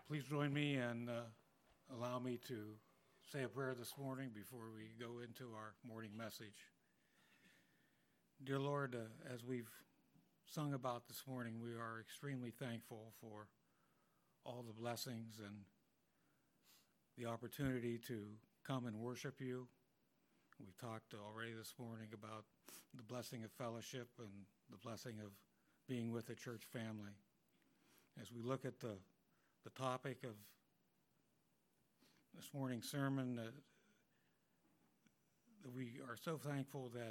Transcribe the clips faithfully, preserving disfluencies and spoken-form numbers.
Please join me and uh, allow me to say a prayer this morning before we go into our morning message. Dear Lord, uh, as we've sung about this morning, we are extremely thankful for all the blessings and the opportunity to come and worship you. We've talked already this morning about the blessing of fellowship and the blessing of being with the church family. As we look at the, the topic of this morning's sermon, uh, we are so thankful that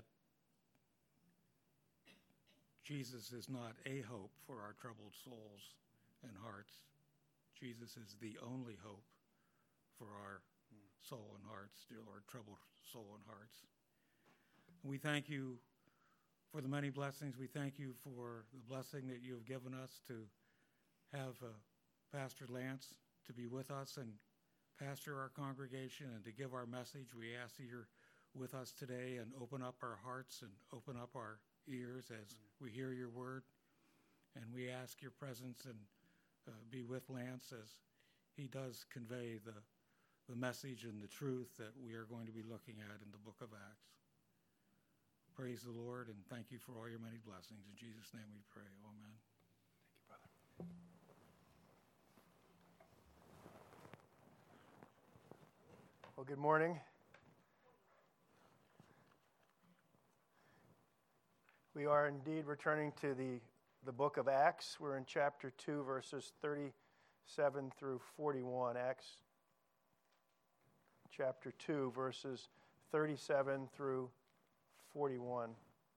Jesus is not a hope for our troubled souls and hearts. Jesus is the only hope for our soul and hearts, dear Lord, troubled soul and hearts. We thank you for the many blessings. We thank you for the blessing that you have given us to have uh, Pastor Lance to be with us and pastor our congregation and to give our message. We ask that you're with us today and open up our hearts and open up our ears as we hear your word. And we ask your presence and uh, be with Lance as he does convey the, the message and the truth that we are going to be looking at in the book of Acts. Praise the Lord, and thank you for all your many blessings. In Jesus' name we pray. Amen. Thank you, brother. Well, good morning. We are indeed returning to the, the book of Acts. We're in chapter two, verses thirty-seven through forty-one. Acts chapter two, verses thirty-seven through forty-one.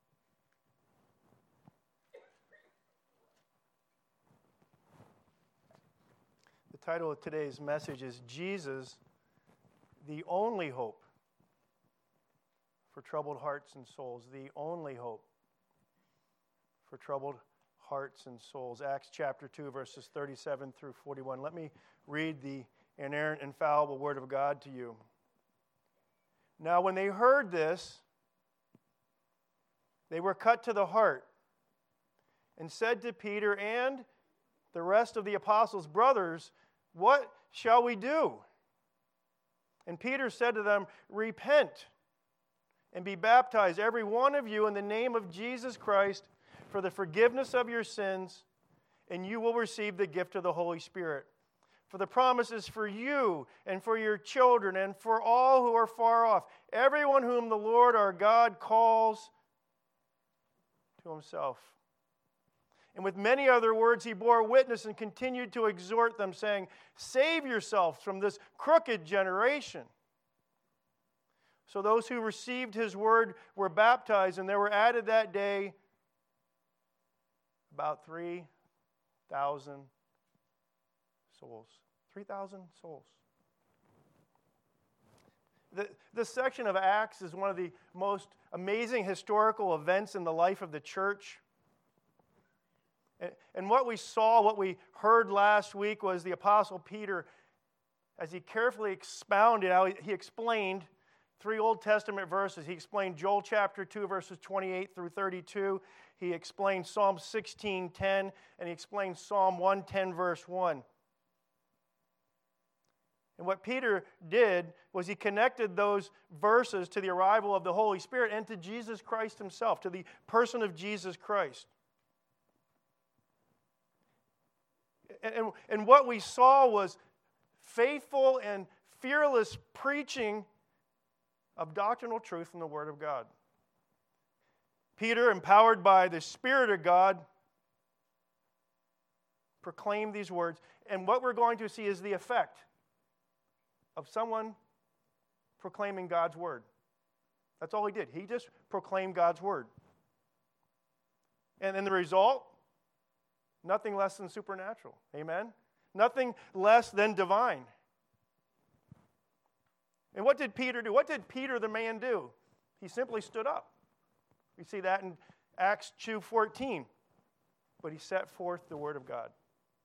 The title of today's message is Jesus, the Only Hope for Troubled Hearts and Souls. The only hope for troubled hearts and souls. Acts chapter two, verses thirty-seven through forty-one. Let me read the inerrant, infallible Word of God to you. Now, when they heard this, they were cut to the heart and said to Peter and the rest of the apostles, "Brothers, what shall we do?" And Peter said to them, "Repent and be baptized, every one of you, in the name of Jesus Christ for the forgiveness of your sins, and you will receive the gift of the Holy Spirit. For the promise is for you and for your children and for all who are far off, everyone whom the Lord our God calls to himself." And with many other words he bore witness and continued to exhort them, saying, "Save yourselves from this crooked generation." So those who received his word were baptized, and there were added that day about three thousand souls. three thousand souls. The, this section of Acts is one of the most amazing historical events in the life of the church. And, and what we saw, what we heard last week was the Apostle Peter, as he carefully expounded, how he, he explained three Old Testament verses. He explained Joel chapter two, verses twenty-eight through thirty-two. He explained Psalm sixteen ten, and he explained Psalm one ten, verse one. And what Peter did was he connected those verses to the arrival of the Holy Spirit and to Jesus Christ himself, to the person of Jesus Christ. And, and what we saw was faithful and fearless preaching of doctrinal truth from the Word of God. Peter, empowered by the Spirit of God, proclaimed these words. And what we're going to see is the effect of someone proclaiming God's Word. That's all he did. He just proclaimed God's Word. And, and the result? Nothing less than supernatural. Amen? Nothing less than divine. And what did Peter do? What did Peter the man do? He simply stood up. We see that in Acts two fourteen. But he set forth the Word of God.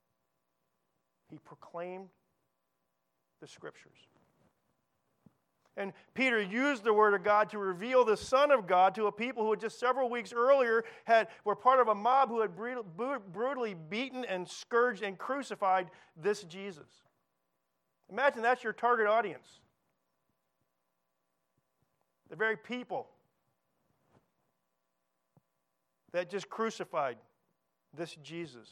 He proclaimed the Scriptures. And Peter used the Word of God to reveal the Son of God to a people who had just several weeks earlier had, were part of a mob who had brutally beaten and scourged and crucified this Jesus. Imagine that's your target audience. The very people that just crucified this Jesus.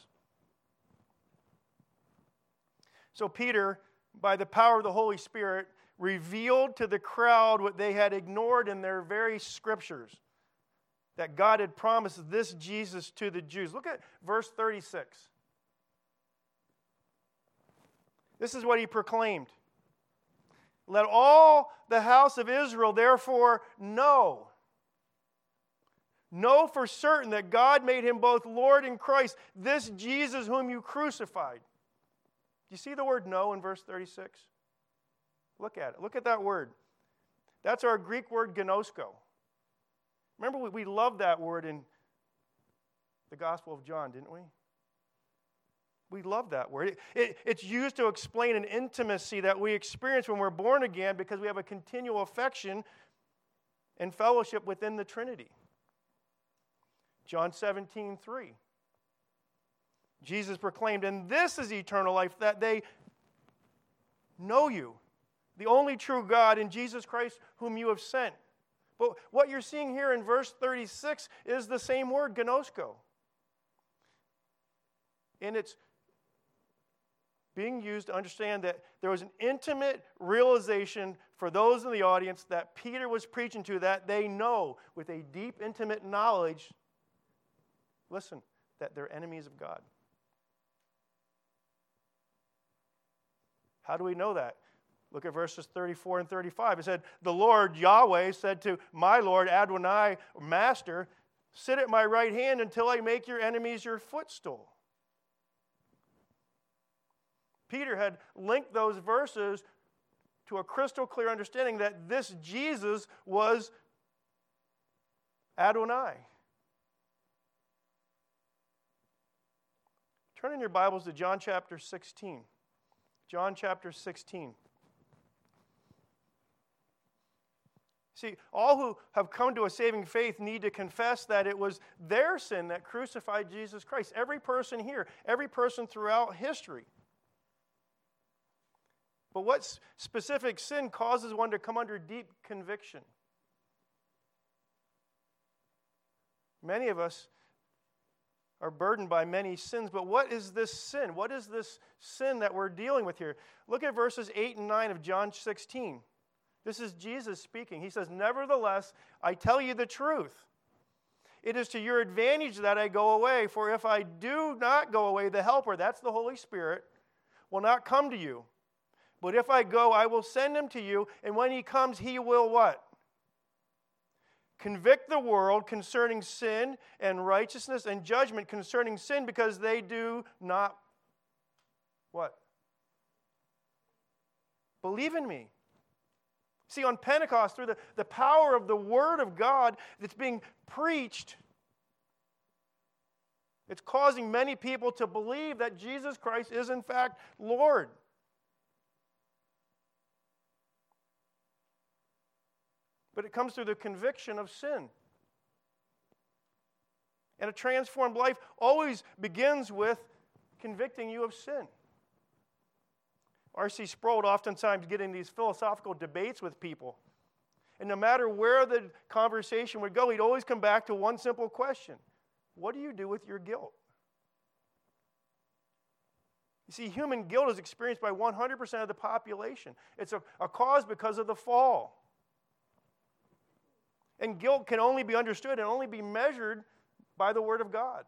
So Peter, by the power of the Holy Spirit, revealed to the crowd what they had ignored in their very scriptures, that God had promised this Jesus to the Jews. Look at verse thirty-six. This is what he proclaimed. Let all the house of Israel therefore know. Know for certain that God made him both Lord and Christ, this Jesus whom you crucified. Do you see the word know in verse thirty-six? Look at it. Look at that word. That's our Greek word gnosko. Remember, we, we loved that word in the Gospel of John, didn't we? We love that word. It, it, it's used to explain an intimacy that we experience when we're born again because we have a continual affection and fellowship within the Trinity. John seventeen three. Jesus proclaimed, and this is eternal life, that they know you, the only true God, and Jesus Christ whom you have sent. But what you're seeing here in verse thirty-six is the same word, gnosko. And it's being used to understand that there was an intimate realization for those in the audience that Peter was preaching to, that they know with a deep, intimate knowledge, listen, that they're enemies of God. How do we know that? Look at verses thirty-four and thirty-five. It said, the Lord Yahweh said to my Lord Adonai, Master, sit at my right hand until I make your enemies your footstool. Peter had linked those verses to a crystal clear understanding that this Jesus was Adonai. Turn in your Bibles to John chapter sixteen. John chapter sixteen. See, all who have come to a saving faith need to confess that it was their sin that crucified Jesus Christ. Every person here, every person throughout history. But what specific sin causes one to come under deep conviction? Many of us are burdened by many sins, but what is this sin? What is this sin that we're dealing with here? Look at verses eight and nine of John sixteen. This is Jesus speaking. He says, nevertheless, I tell you the truth. It is to your advantage that I go away, for if I do not go away, the Helper, that's the Holy Spirit, will not come to you. But if I go, I will send him to you, and when he comes, he will what? Convict the world concerning sin and righteousness and judgment concerning sin, because they do not what? Believe in me. See, on Pentecost, through the, the power of the Word of God that's being preached, it's causing many people to believe that Jesus Christ is in fact Lord. But it comes through the conviction of sin. And a transformed life always begins with convicting you of sin. R C Sproul would oftentimes get in these philosophical debates with people. And no matter where the conversation would go, he'd always come back to one simple question. What do you do with your guilt? You see, human guilt is experienced by one hundred percent of the population. It's a, a cause because of the fall. And guilt can only be understood and only be measured by the Word of God.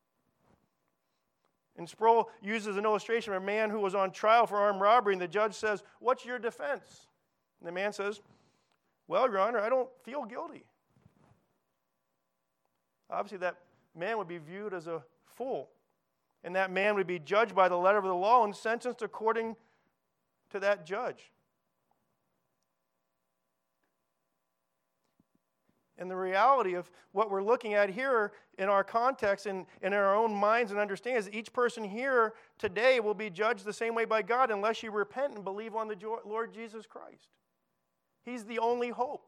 And Sproul uses an illustration of a man who was on trial for armed robbery, and the judge says, what's your defense? And the man says, well, Your Honor, I don't feel guilty. Obviously, that man would be viewed as a fool, and that man would be judged by the letter of the law and sentenced according to that judge. And the reality of what we're looking at here in our context and in our own minds and understand is that each person here today will be judged the same way by God unless you repent and believe on the Lord Jesus Christ. He's the only hope.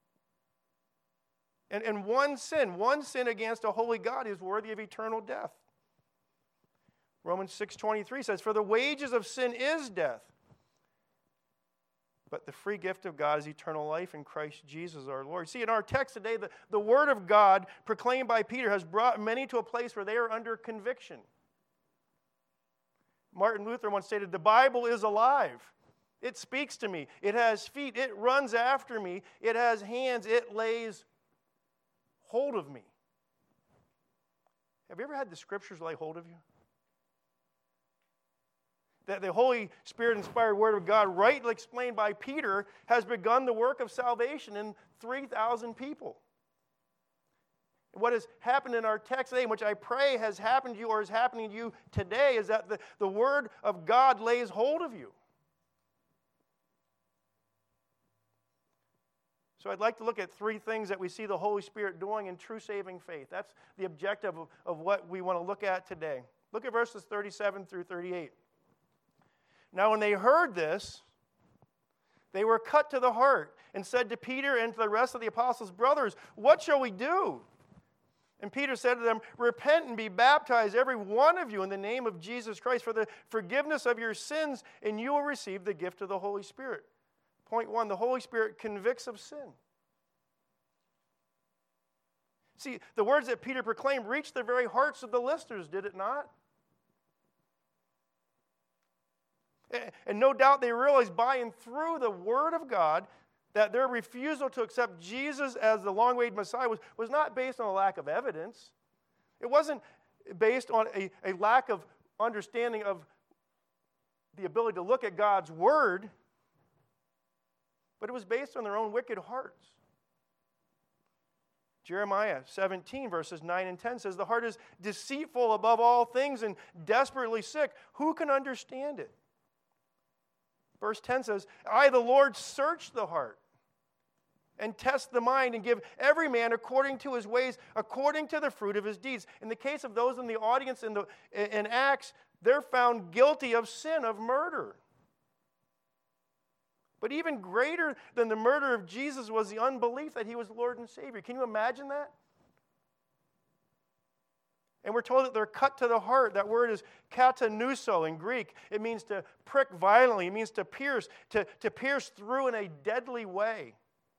And, and one sin, one sin against a holy God is worthy of eternal death. Romans six twenty-three says, "For the wages of sin is death, but the free gift of God is eternal life in Christ Jesus our Lord." See, in our text today, the, the word of God proclaimed by Peter has brought many to a place where they are under conviction. Martin Luther once stated, "The Bible is alive. It speaks to me. It has feet. It runs after me. It has hands. It lays hold of me." Have you ever had the Scriptures lay hold of you? That the Holy Spirit-inspired Word of God, rightly explained by Peter, has begun the work of salvation in three thousand people. What has happened in our text today, which I pray has happened to you or is happening to you today, is that the, the Word of God lays hold of you. So I'd like to look at three things that we see the Holy Spirit doing in true saving faith. That's the objective of, of what we want to look at today. Look at verses thirty-seven through thirty-eight. "Now when they heard this, they were cut to the heart and said to Peter and to the rest of the apostles, 'Brothers, what shall we do?' And Peter said to them, 'Repent and be baptized, every one of you, in the name of Jesus Christ for the forgiveness of your sins, and you will receive the gift of the Holy Spirit.'" Point one, the Holy Spirit convicts of sin. See, the words that Peter proclaimed reached the very hearts of the listeners, did it not? And no doubt they realized by and through the Word of God that their refusal to accept Jesus as the long-awaited Messiah was, was not based on a lack of evidence. It wasn't based on a, a lack of understanding of the ability to look at God's Word, but it was based on their own wicked hearts. Jeremiah seventeen, verses nine and ten says, "The heart is deceitful above all things and desperately sick. Who can understand it?" Verse ten says, "I, the Lord, search the heart and test the mind and give every man according to his ways, according to the fruit of his deeds." In the case of those in the audience in, the, in Acts, they're found guilty of sin, of murder. But even greater than the murder of Jesus was the unbelief that he was Lord and Savior. Can you imagine that? And we're told that they're cut to the heart. That word is katanuso in Greek. It means to prick violently. It means to pierce, to, to pierce through in a deadly way.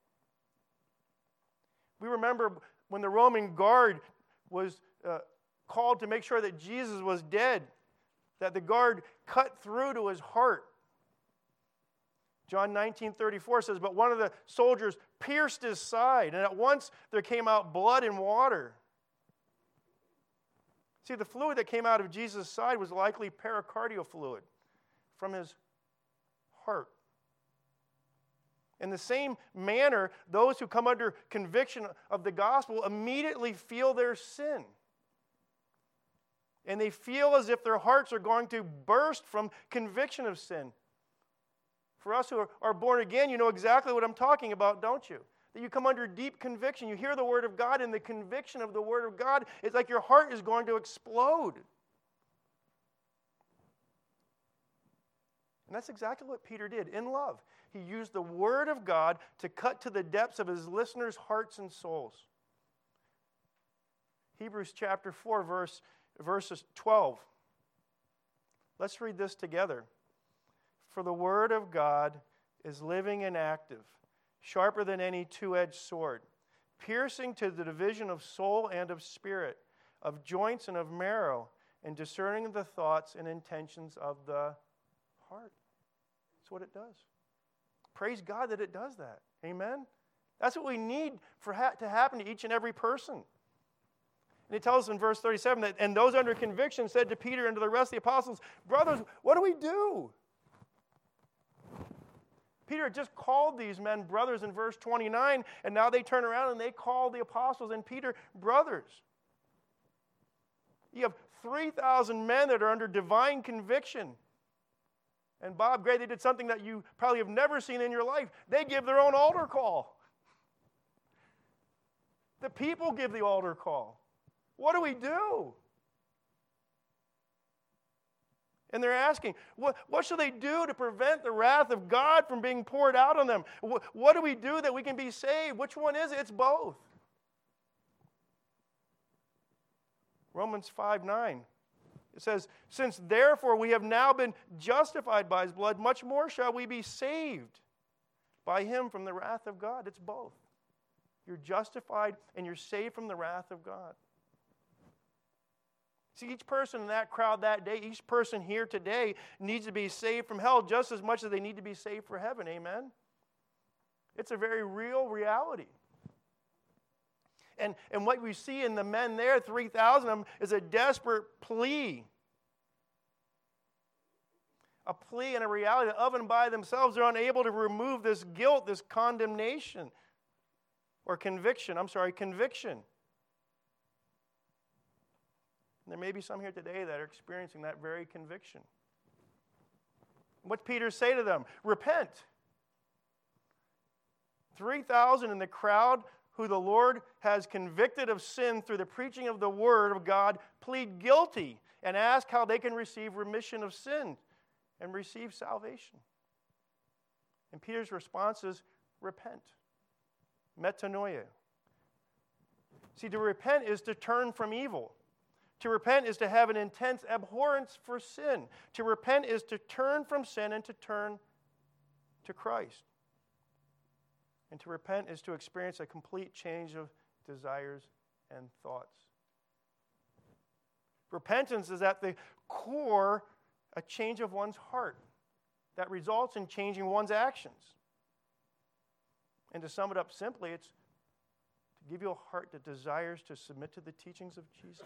We remember when the Roman guard was uh, called to make sure that Jesus was dead, that the guard cut through to his heart. John nineteen thirty-four says, "But one of the soldiers pierced his side, and at once there came out blood and water." See, the fluid that came out of Jesus' side was likely pericardial fluid from his heart. In the same manner, those who come under conviction of the gospel immediately feel their sin. And they feel as if their hearts are going to burst from conviction of sin. For us who are, are born again, you know exactly what I'm talking about, don't you? That you come under deep conviction. You hear the Word of God, and the conviction of the Word of God is like your heart is going to explode. And that's exactly what Peter did in love. He used the Word of God to cut to the depths of his listeners' hearts and souls. Hebrews chapter four, verse, verses twelve. Let's read this together. "For the Word of God is living and active, sharper than any two-edged sword, piercing to the division of soul and of spirit, of joints and of marrow, and discerning the thoughts and intentions of the heart." That's what it does. Praise God that it does that. Amen? That's what we need for ha- to happen to each and every person. And it tells us in verse thirty-seven that, "And those under conviction said to Peter and to the rest of the apostles, 'Brothers, what do we do?'" Peter had just called these men brothers in verse twenty-nine, and now they turn around and they call the apostles and Peter brothers. You have three thousand men that are under divine conviction. And Bob Gray, they did something that you probably have never seen in your life. They give their own altar call. The people give the altar call. What do we do? And they're asking, what, what shall they do to prevent the wrath of God from being poured out on them? What, what do we do that we can be saved? Which one is it? It's both. Romans five nine. It says, since therefore we have now been justified by his blood, much more shall we be saved by him from the wrath of God. It's both. You're justified and you're saved from the wrath of God. See, each person in that crowd that day, each person here today needs to be saved from hell just as much as they need to be saved for heaven. Amen? It's a very real reality. And, and what we see in the men there, three thousand of them, is a desperate plea. A plea and a reality that of and by themselves they're unable to remove this guilt, this condemnation, or conviction. I'm sorry, conviction. And there may be some here today that are experiencing that very conviction. What did Peter say to them? Repent. three thousand in the crowd who the Lord has convicted of sin through the preaching of the Word of God plead guilty and ask how they can receive remission of sin and receive salvation. And Peter's response is, repent. Metanoia. See, to repent is to turn from evil. To repent is to have an intense abhorrence for sin. To repent is to turn from sin and to turn to Christ. And to repent is to experience a complete change of desires and thoughts. Repentance is at the core a change of one's heart that results in changing one's actions. And to sum it up simply, it's to give you a heart that desires to submit to the teachings of Jesus.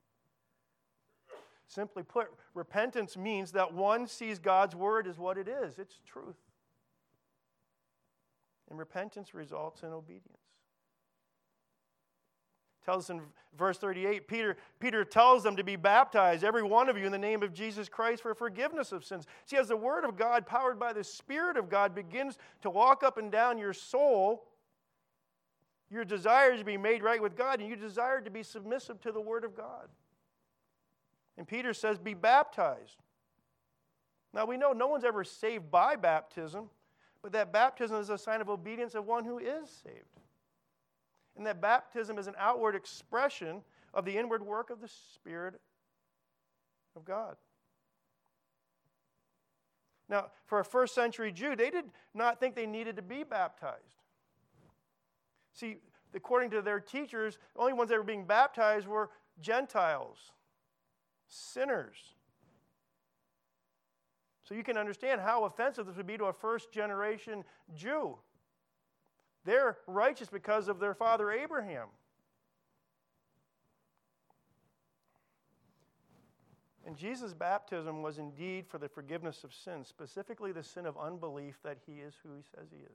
Simply put, repentance means that one sees God's word as what it is. It's truth. And repentance results in obedience. It tells us in verse thirty-eight, Peter, Peter tells them to be baptized, every one of you, in the name of Jesus Christ for forgiveness of sins. See, as the word of God, powered by the Spirit of God, begins to walk up and down your soul, your desire to be made right with God, and you desire to be submissive to the word of God. And Peter says, be baptized. Now, we know no one's ever saved by baptism, but that baptism is a sign of obedience of one who is saved. And that baptism is an outward expression of the inward work of the Spirit of God. Now, for a first century Jew, they did not think they needed to be baptized. See, according to their teachers, the only ones that were being baptized were Gentiles, sinners. So you can understand how offensive this would be to a first generation Jew. They're righteous because of their father Abraham. And Jesus' baptism was indeed for the forgiveness of sins, specifically the sin of unbelief that he is who he says he is.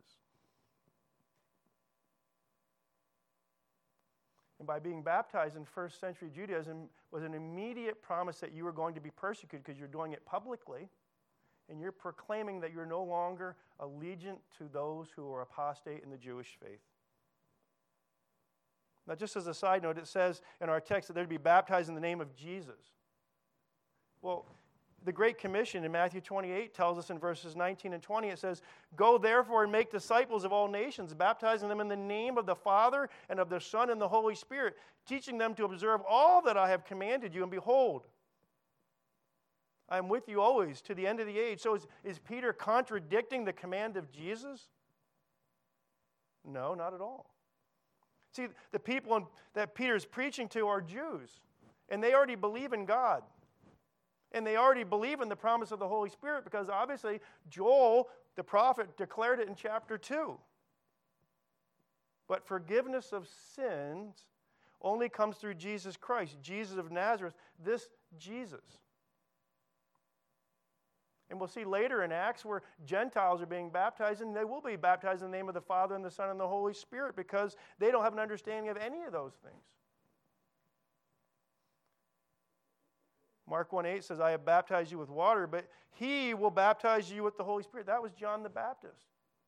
And by being baptized in first century Judaism was an immediate promise that you were going to be persecuted because you're doing it publicly. And you're proclaiming that you're no longer allegiant to those who are apostate in the Jewish faith. Now, just as a side note, it says in our text that they're to be baptized in the name of Jesus. Well, the Great Commission in Matthew twenty-eight tells us in verses nineteen and twenty, it says, go therefore and make disciples of all nations, baptizing them in the name of the Father and of the Son and the Holy Spirit, teaching them to observe all that I have commanded you, and behold, I am with you always to the end of the age. So is, is Peter contradicting the command of Jesus? No, not at all. See, the people in, that Peter's preaching to are Jews, and they already believe in God. And they already believe in the promise of the Holy Spirit because obviously Joel, the prophet, declared it in chapter two. But forgiveness of sins only comes through Jesus Christ, Jesus of Nazareth, this Jesus. And we'll see later in Acts where Gentiles are being baptized, and they will be baptized in the name of the Father and the Son and the Holy Spirit because they don't have an understanding of any of those things. Mark one eight says, I have baptized you with water, but he will baptize you with the Holy Spirit. That was John the Baptist.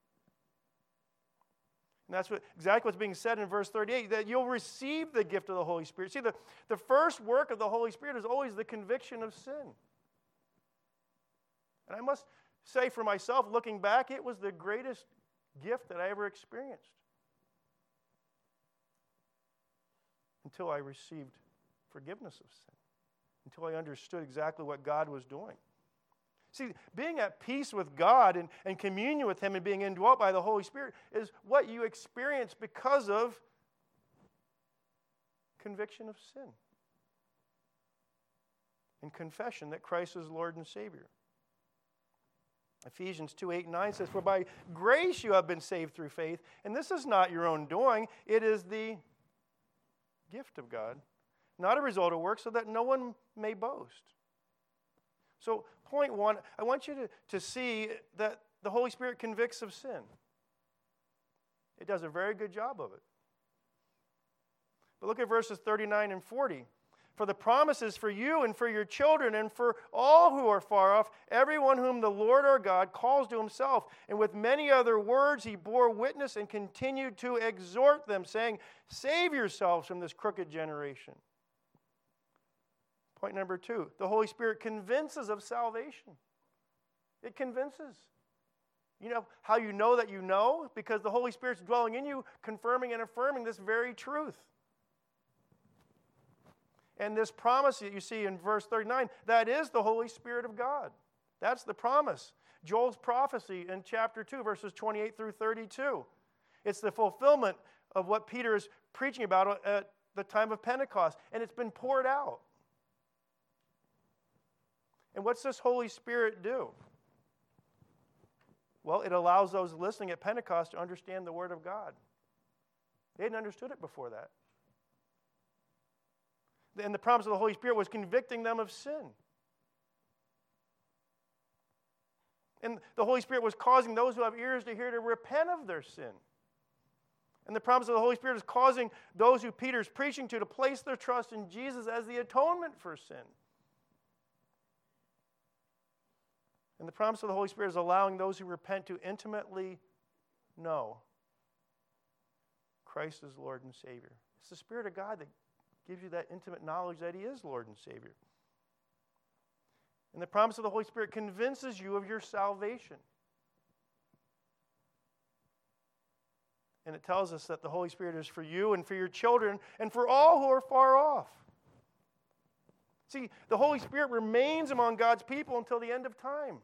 And that's what, exactly what's being said in verse thirty-eight, that you'll receive the gift of the Holy Spirit. See, the, the first work of the Holy Spirit is always the conviction of sin. And I must say for myself, looking back, it was the greatest gift that I ever experienced. Until I received forgiveness of sin. Until I understood exactly what God was doing. See, being at peace with God and, and communion with Him and being indwelt by the Holy Spirit is what you experience because of conviction of sin and confession that Christ is Lord and Savior. Ephesians two, eight, and nine says, "For by grace you have been saved through faith, and this is not your own doing, it is the gift of God, not a result of works, so that no one may boast." So, point one, I want you to, to see that the Holy Spirit convicts of sin. It does a very good job of it. But look at verses thirty-nine and forty. "For the promise is for you and for your children and for all who are far off, everyone whom the Lord our God calls to Himself. And with many other words He bore witness and continued to exhort them, saying, Save yourselves from this crooked generation." Point number two, the Holy Spirit convinces of salvation. It convinces. You know how you know that you know? Because the Holy Spirit's dwelling in you, confirming and affirming this very truth. And this promise that you see in verse thirty-nine, that is the Holy Spirit of God. That's the promise. Joel's prophecy in chapter two, verses twenty-eight through thirty-two. It's the fulfillment of what Peter is preaching about at the time of Pentecost, and it's been poured out. And what's this Holy Spirit do? Well, it allows those listening at Pentecost to understand the Word of God. They hadn't understood it before that. And the promise of the Holy Spirit was convicting them of sin. And the Holy Spirit was causing those who have ears to hear to repent of their sin. And the promise of the Holy Spirit is causing those who Peter's preaching to to place their trust in Jesus as the atonement for sin. And the promise of the Holy Spirit is allowing those who repent to intimately know Christ is Lord and Savior. It's the Spirit of God that gives you that intimate knowledge that He is Lord and Savior. And the promise of the Holy Spirit convinces you of your salvation. And it tells us that the Holy Spirit is for you and for your children and for all who are far off. See, the Holy Spirit remains among God's people until the end of time.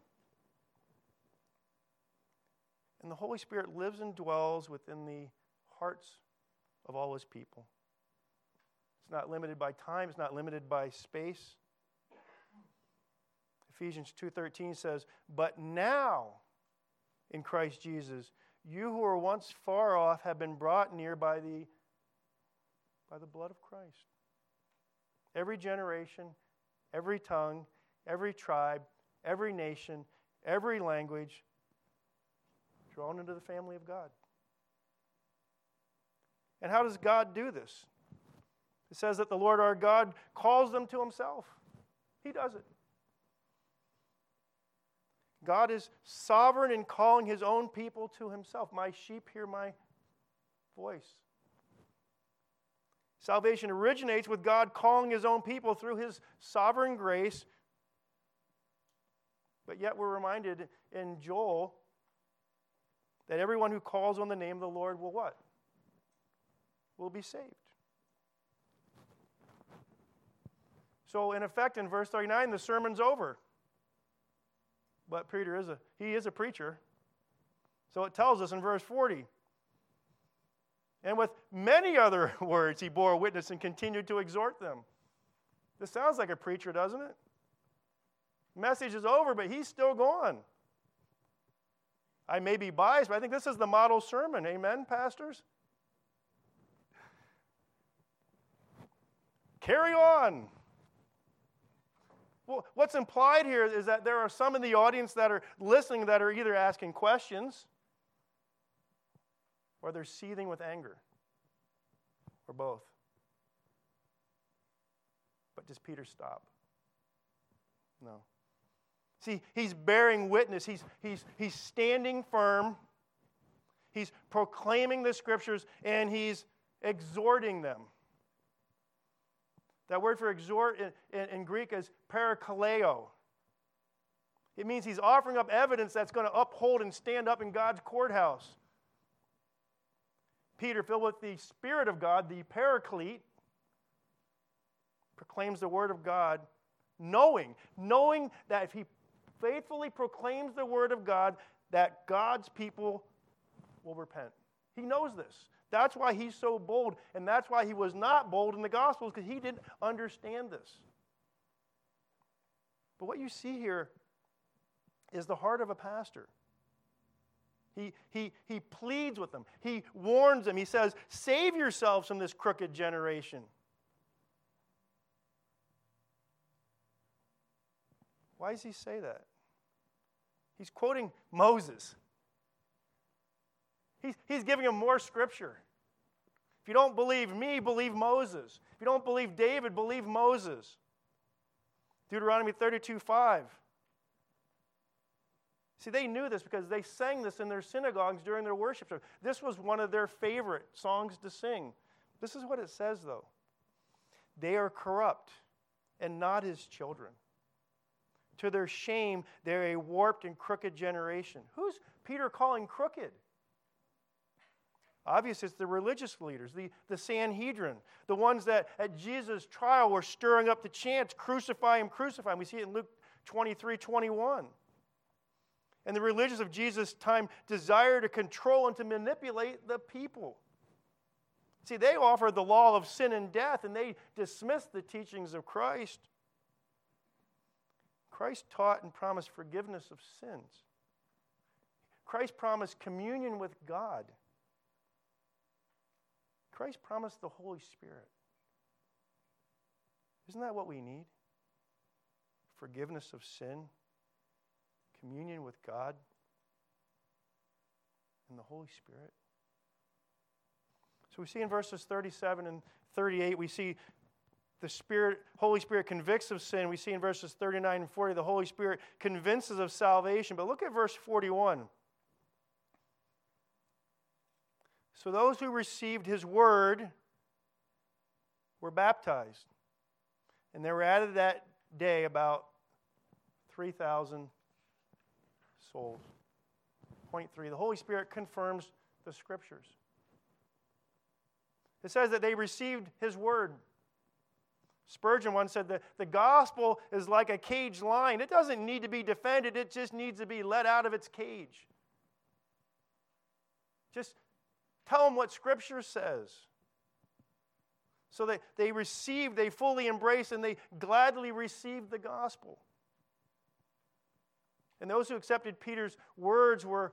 And the Holy Spirit lives and dwells within the hearts of all His people. It's not limited by time. It's not limited by space. Ephesians two thirteen says, "But now, in Christ Jesus, you who were once far off have been brought near by the, by the blood of Christ." Every generation, every tongue, every tribe, every nation, every language, drawn into the family of God. And how does God do this? It says that the Lord our God calls them to Himself. He does it. God is sovereign in calling His own people to Himself. My sheep hear my voice. Salvation originates with God calling His own people through His sovereign grace. But yet we're reminded in Joel that everyone who calls on the name of the Lord will what? Will be saved. So in effect, in verse thirty-nine, the sermon's over. But Peter is a he is a preacher. So it tells us in verse forty, "And with many other words he bore witness and continued to exhort them." This sounds like a preacher, doesn't it? Message is over, but he's still going. I may be biased, but I think this is the model sermon. Amen, pastors? Carry on. Well, what's implied here is that there are some in the audience that are listening that are either asking questions or they're seething with anger, or both. But does Peter stop? No. See, he's bearing witness. He's, he's, he's standing firm. He's proclaiming the Scriptures, and he's exhorting them. That word for exhort in, in, in Greek is parakaleo. It means he's offering up evidence that's going to uphold and stand up in God's courthouse. Peter, filled with the Spirit of God, the Paraclete, proclaims the Word of God, knowing, knowing that if he faithfully proclaims the Word of God, that God's people will repent. He knows this. That's why he's so bold, and that's why he was not bold in the Gospels, because he didn't understand this. But what you see here is the heart of a pastor. He, he, he pleads with them. He warns them. He says, save yourselves from this crooked generation. Why does he say that? He's quoting Moses. He's, he's giving him more scripture. If you don't believe me, believe Moses. If you don't believe David, believe Moses. Deuteronomy thirty-two five. See, they knew this because they sang this in their synagogues during their worship service. This was one of their favorite songs to sing. This is what it says, though. They are corrupt and not his children. To their shame, they're a warped and crooked generation. Who's Peter calling crooked? Obviously, it's the religious leaders, the, the Sanhedrin, the ones that at Jesus' trial were stirring up the chants, crucify him, crucify him. We see it in Luke twenty-three twenty-one. And the religious of Jesus' time desire to control and to manipulate the people. See, they offered the law of sin and death, and they dismissed the teachings of Christ. Christ taught and promised forgiveness of sins. Christ promised communion with God. Christ promised the Holy Spirit. Isn't that what we need? Forgiveness of sin, communion with God, and the Holy Spirit. So we see in verses thirty-seven and thirty-eight, we see the Spirit, Holy Spirit convicts of sin. We see in verses thirty-nine and forty, the Holy Spirit convinces of salvation. But look at verse forty-one. So those who received his word were baptized. And there were added that day about three thousand souls. Point three, the Holy Spirit confirms the Scriptures. It says that they received his word. Spurgeon once said that the gospel is like a caged lion. It doesn't need to be defended. It just needs to be let out of its cage. Just tell them what Scripture says. So they, they received, they fully embraced, and they gladly received the gospel. And those who accepted Peter's words were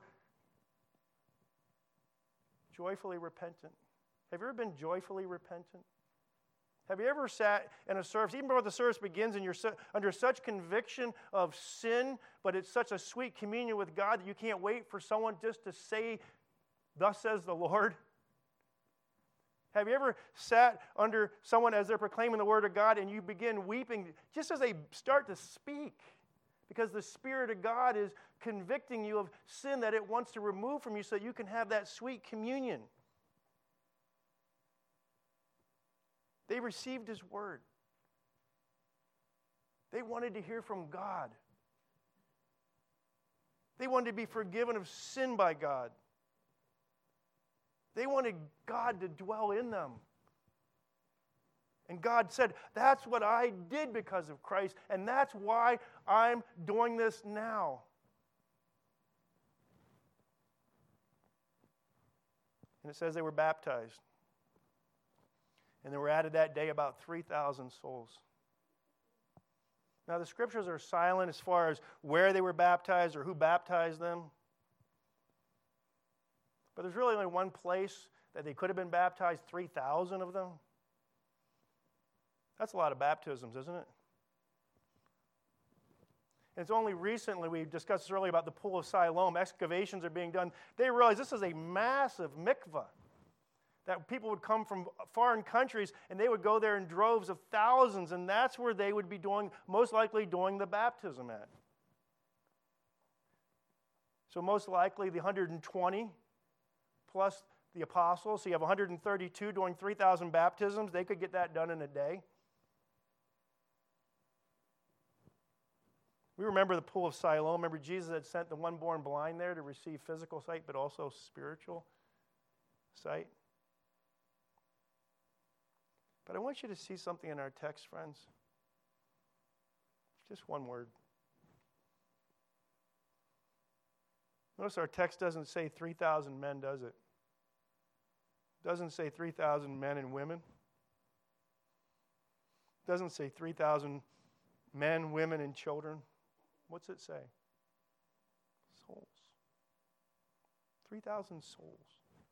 joyfully repentant. Have you ever been joyfully repentant? Have you ever sat in a service, even before the service begins, and you're so, under such conviction of sin, but it's such a sweet communion with God that you can't wait for someone just to say, "Thus says the Lord"? Have you ever sat under someone as they're proclaiming the Word of God and you begin weeping just as they start to speak? Because the Spirit of God is convicting you of sin that it wants to remove from you so that you can have that sweet communion. They received his word. They wanted to hear from God. They wanted to be forgiven of sin by God. They wanted God to dwell in them. And God said, that's what I did because of Christ, and that's why I'm doing this now. And it says they were baptized. And there were added that day about three thousand souls. Now, the Scriptures are silent as far as where they were baptized or who baptized them. But there's really only one place that they could have been baptized, three thousand of them. That's a lot of baptisms, isn't it? And it's only recently, we discussed this earlier about the Pool of Siloam, excavations are being done. They realize this is a massive mikvah, that people would come from foreign countries and they would go there in droves of thousands, and that's where they would be doing, most likely doing the baptism at. So most likely the one hundred twenty plus the apostles, so you have one hundred thirty-two doing three thousand baptisms. They could get that done in a day. We remember the pool of Siloam. Remember Jesus had sent the one born blind there to receive physical sight, but also spiritual sight. But I want you to see something in our text, friends. Just one word. Notice our text doesn't say three thousand men, does it? It doesn't say three thousand men and women. It doesn't say three thousand men, women, and children. What's it say? Souls. three thousand souls.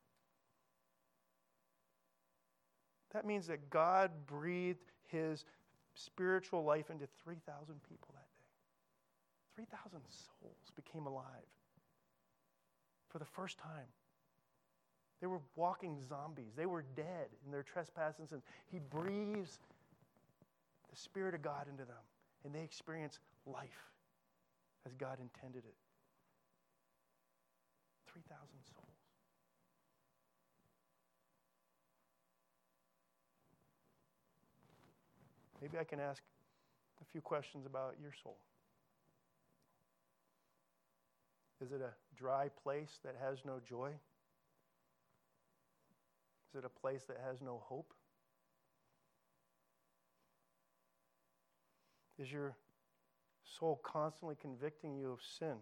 That means that God breathed his spiritual life into three thousand people that day. three thousand souls became alive for the first time. They were walking zombies. They were dead in their trespasses and sins. He breathes the Spirit of God into them, and they experience life as God intended it. three thousand souls. Maybe I can ask a few questions about your soul. Is it a dry place that has no joy? Is it a place that has no hope? Is your soul constantly convicting you of sin?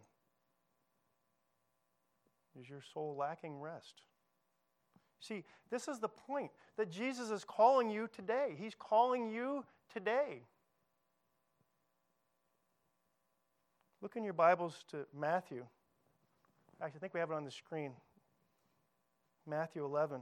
Is your soul lacking rest? See, this is the point that Jesus is calling you today. He's calling you today. Look in your Bibles to Matthew. Actually, I think we have it on the screen. Matthew eleven.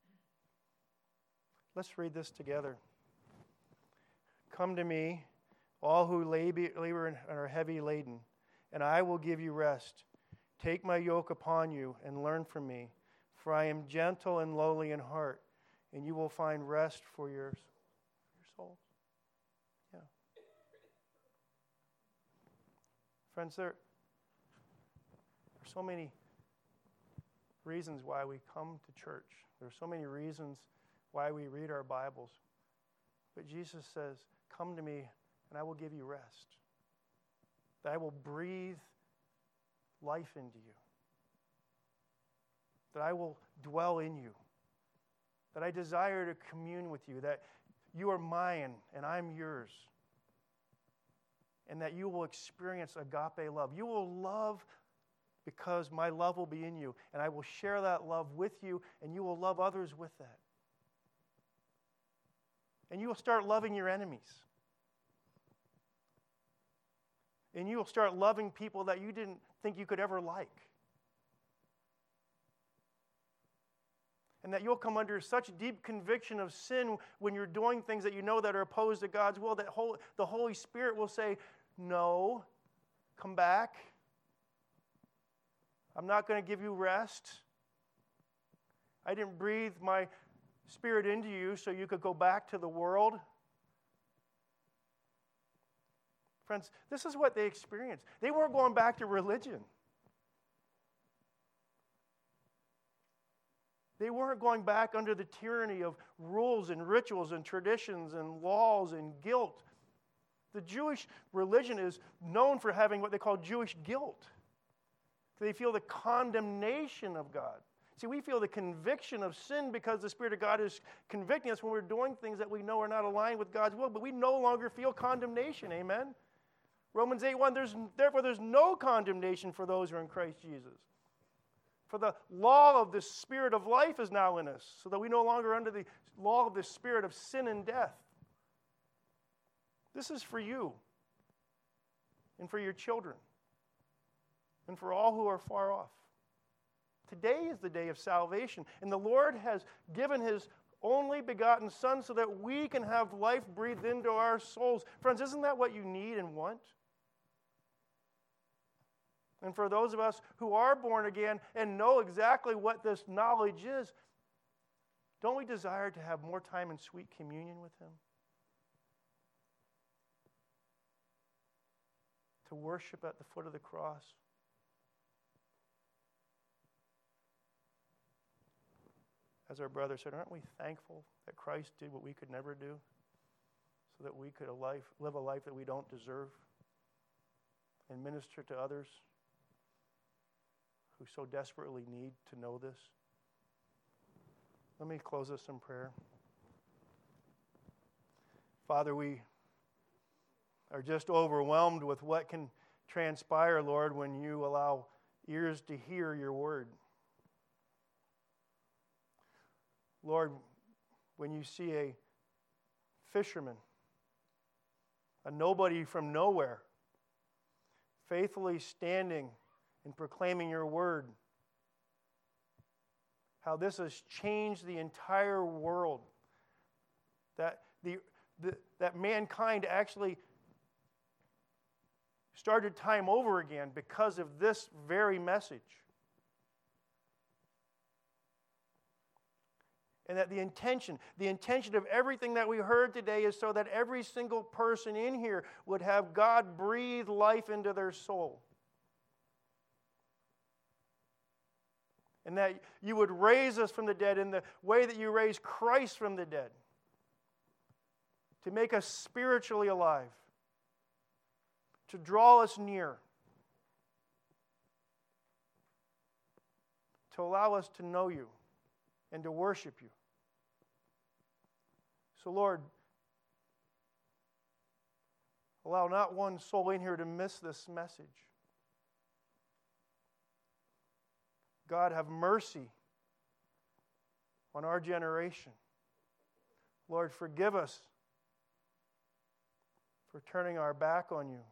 Let's read this together. Come to me, all who labor and are heavy laden, and I will give you rest. Take my yoke upon you and learn from me, for I am gentle and lowly in heart, and you will find rest for your, your souls. Yeah. Friends, there are so many reasons why we come to church. There are so many reasons why we read our Bibles. But Jesus says, come to me and I will give you rest. That I will breathe life into you. That I will dwell in you. That I desire to commune with you. That you are mine and I'm yours. And that you will experience agape love. You will love because my love will be in you. And I will share that love with you, and you will love others with that. And you will start loving your enemies. And you will start loving people that you didn't think you could ever like. And that you'll come under such deep conviction of sin when you're doing things that you know that are opposed to God's will, that the Holy Spirit will say, no, come back. I'm not going to give you rest. I didn't breathe my Spirit into you so you could go back to the world. Friends, this is what they experienced. They weren't going back to religion. They weren't going back under the tyranny of rules and rituals and traditions and laws and guilt. The Jewish religion is known for having what they call Jewish guilt. They feel the condemnation of God. See, we feel the conviction of sin because the Spirit of God is convicting us when we're doing things that we know are not aligned with God's will, but we no longer feel condemnation. Amen? Romans eight one, there's, therefore there's no condemnation for those who are in Christ Jesus. For the law of the Spirit of life is now in us, so that we no longer are under the law of the spirit of sin and death. This is for you and for your children and for all who are far off. Today is the day of salvation, and the Lord has given His only begotten Son so that we can have life breathed into our souls. Friends, isn't that what you need and want? And for those of us who are born again and know exactly what this knowledge is, don't we desire to have more time in sweet communion with Him? To worship at the foot of the cross? As our brother said, aren't we thankful that Christ did what we could never do so that we could a life, live a life that we don't deserve? and minister to others who so desperately need to know this. Let me close this in prayer. Father, we are just overwhelmed with what can transpire, Lord, when you allow ears to hear your word. Lord, when you see a fisherman, a nobody from nowhere, faithfully standing and proclaiming your word, how this has changed the entire world, that the, the that mankind actually started time over again because of this very message. And that the intention, the intention of everything that we heard today is so that every single person in here would have God breathe life into their soul. And that you would raise us from the dead in the way that you raised Christ from the dead. To make us spiritually alive. To draw us near. To allow us to know you and to worship you. So, Lord, allow not one soul in here to miss this message. God, have mercy on our generation. Lord, forgive us for turning our back on you.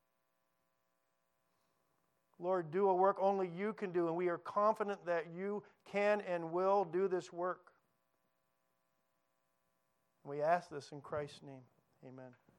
Lord, do a work only you can do, and we are confident that you can and will do this work. We ask this in Christ's name. Amen.